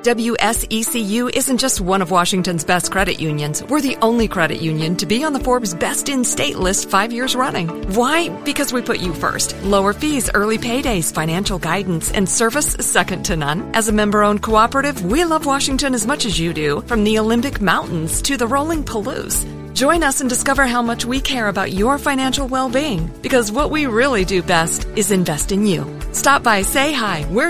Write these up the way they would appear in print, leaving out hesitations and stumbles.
WSECU isn't just one of Washington's best credit unions. We're the only credit union to be on the Forbes Best in State list 5 years running. Why? Because we put you first. Lower fees, early paydays, financial guidance, and service second to none. As a member-owned cooperative, we love Washington as much as you do, from the Olympic Mountains to the rolling Palouse. Join us and discover how much we care about your financial well-being, because what we really do best is invest in you. Stop by, say hi. We're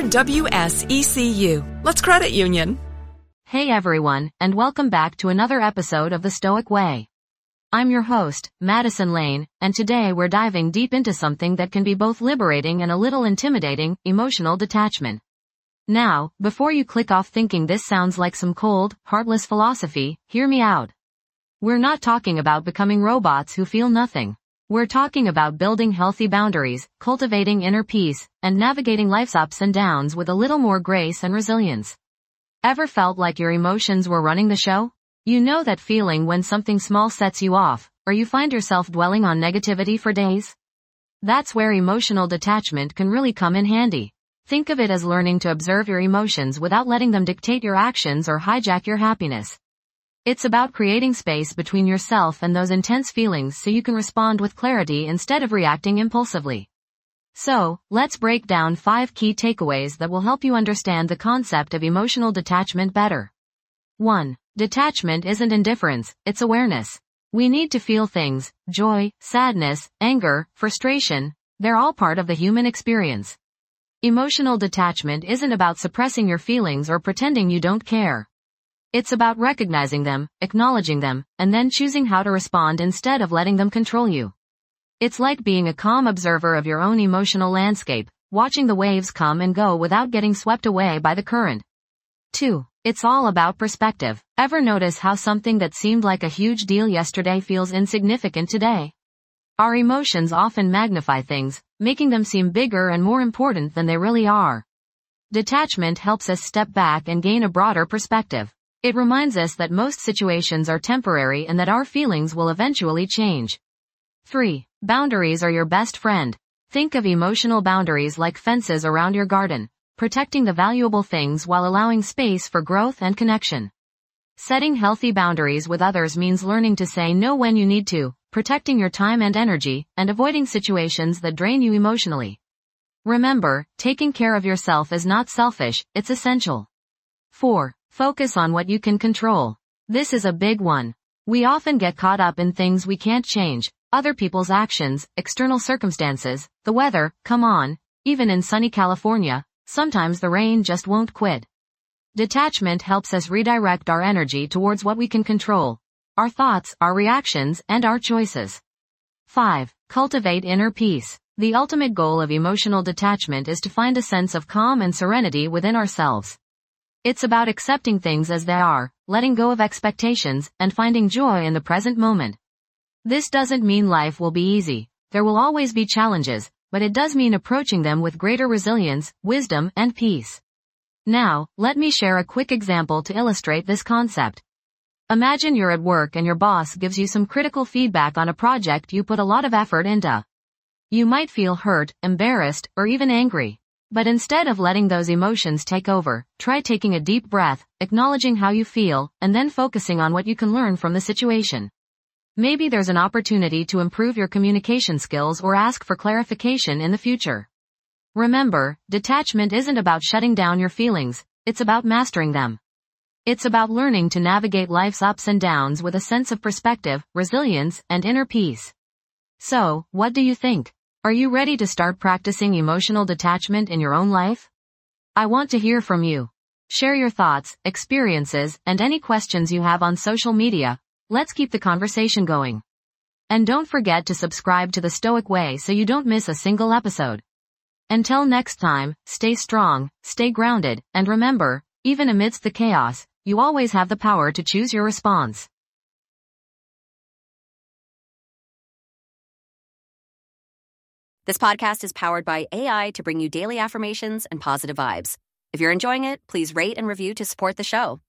WSECU. Let's credit union. Hey everyone, and welcome back to another episode of The Stoic Way. I'm your host, Madison Lane, and today we're diving deep into something that can be both liberating and a little intimidating: emotional detachment. Now, before you click off thinking this sounds like some cold, heartless philosophy, hear me out. We're not talking about becoming robots who feel nothing. We're talking about building healthy boundaries, cultivating inner peace, and navigating life's ups and downs with a little more grace and resilience. Ever felt like your emotions were running the show? You know that feeling when something small sets you off, or you find yourself dwelling on negativity for days? That's where emotional detachment can really come in handy. Think of it as learning to observe your emotions without letting them dictate your actions or hijack your happiness. It's about creating space between yourself and those intense feelings so you can respond with clarity instead of reacting impulsively. So, let's break down 5 key takeaways that will help you understand the concept of emotional detachment better. 1. Detachment isn't indifference, it's awareness. We need to feel things: joy, sadness, anger, frustration. They're all part of the human experience. Emotional detachment isn't about suppressing your feelings or pretending you don't care. It's about recognizing them, acknowledging them, and then choosing how to respond instead of letting them control you. It's like being a calm observer of your own emotional landscape, watching the waves come and go without getting swept away by the current. 2. It's all about perspective. Ever notice how something that seemed like a huge deal yesterday feels insignificant today? Our emotions often magnify things, making them seem bigger and more important than they really are. Detachment helps us step back and gain a broader perspective. It reminds us that most situations are temporary and that our feelings will eventually change. 3. Boundaries are your best friend. Think of emotional boundaries like fences around your garden, protecting the valuable things while allowing space for growth and connection. Setting healthy boundaries with others means learning to say no when you need to, protecting your time and energy, and avoiding situations that drain you emotionally. Remember, taking care of yourself is not selfish, it's essential. 4. Focus on what you can control. This is a big one. We often get caught up in things we can't change: other people's actions, external circumstances, the weather. Come on, even in sunny California, sometimes the rain just won't quit. Detachment helps us redirect our energy towards what we can control: our thoughts, our reactions, and our choices. 5. Cultivate inner peace. The ultimate goal of emotional detachment is to find a sense of calm and serenity within ourselves. It's about accepting things as they are, letting go of expectations, and finding joy in the present moment. This doesn't mean life will be easy. There will always be challenges, but it does mean approaching them with greater resilience, wisdom, and peace. Now, let me share a quick example to illustrate this concept. Imagine you're at work and your boss gives you some critical feedback on a project you put a lot of effort into. You might feel hurt, embarrassed, or even angry. But instead of letting those emotions take over, try taking a deep breath, acknowledging how you feel, and then focusing on what you can learn from the situation. Maybe there's an opportunity to improve your communication skills or ask for clarification in the future. Remember, detachment isn't about shutting down your feelings, it's about mastering them. It's about learning to navigate life's ups and downs with a sense of perspective, resilience, and inner peace. So, what do you think? Are you ready to start practicing emotional detachment in your own life? I want to hear from you. Share your thoughts, experiences, and any questions you have on social media. Let's keep the conversation going. And don't forget to subscribe to The Stoic Way so you don't miss a single episode. Until next time, stay strong, stay grounded, and remember, even amidst the chaos, you always have the power to choose your response. This podcast is powered by AI to bring you daily affirmations and positive vibes. If you're enjoying it, please rate and review to support the show.